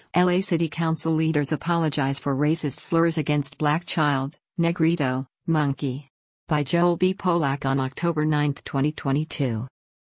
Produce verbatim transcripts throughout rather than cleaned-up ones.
L A City Council leaders apologize for racist slurs against black child, Negrito, monkey. By Joel B. Polak on October ninth, twenty twenty-two.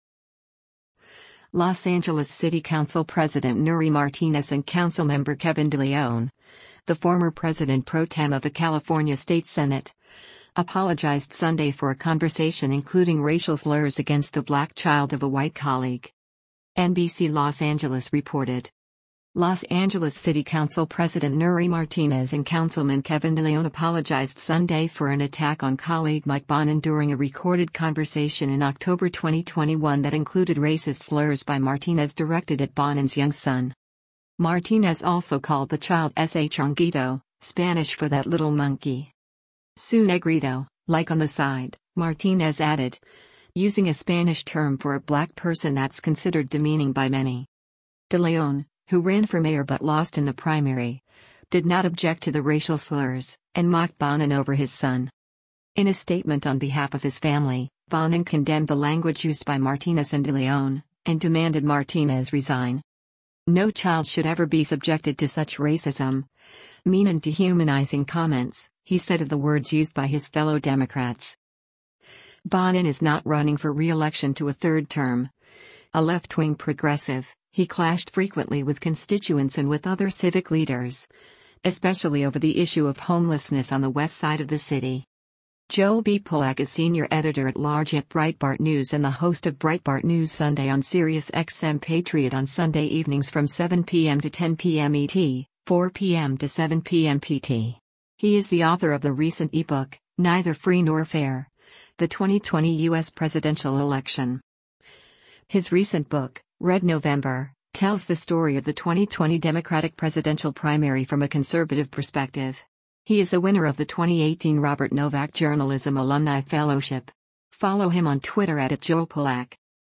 Los Angeles City Council President Nury Martinez and Councilmember Kevin DeLeon, the former president pro tem of the California State Senate, apologized Sunday for a conversation including racial slurs against the black child of a white colleague. N B C Los Angeles reported. Los Angeles City Council President Nury Martinez and Councilman Kevin DeLeon apologized Sunday for an attack on colleague Mike Bonin during a recorded conversation in October twenty twenty-one that included racist slurs by Martinez directed at Bonin's young son. Martinez also called the child "ese chonguito," Spanish for that little monkey. "Su negrito," like on the side, Martinez added, using a Spanish term for a black person that's considered demeaning by many. DeLeon, who ran for mayor but lost in the primary, did not object to the racial slurs, and mocked Bonin over his son. In a statement on behalf of his family, Bonin condemned the language used by Martinez and DeLeon, and demanded Martinez resign. "No child should ever be subjected to such racism, mean and dehumanizing comments," he said of the words used by his fellow Democrats. Bonin is not running for re-election to a third term. A left-wing progressive, he clashed frequently with constituents and with other civic leaders, especially over the issue of homelessness on the west side of the city. Joel B. Polak is senior editor-at-large at Breitbart News and the host of Breitbart News Sunday on Sirius X M Patriot on Sunday evenings from seven p m to ten p m E T, four p m to seven p m P T. He is the author of the recent ebook, Neither Free Nor Fair: The twenty twenty U S Presidential Election. His recent book, Red November, tells the story of the twenty twenty Democratic presidential primary from a conservative perspective. He is a winner of the twenty eighteen Robert Novak Journalism Alumni Fellowship. Follow him on Twitter at Joel Polak.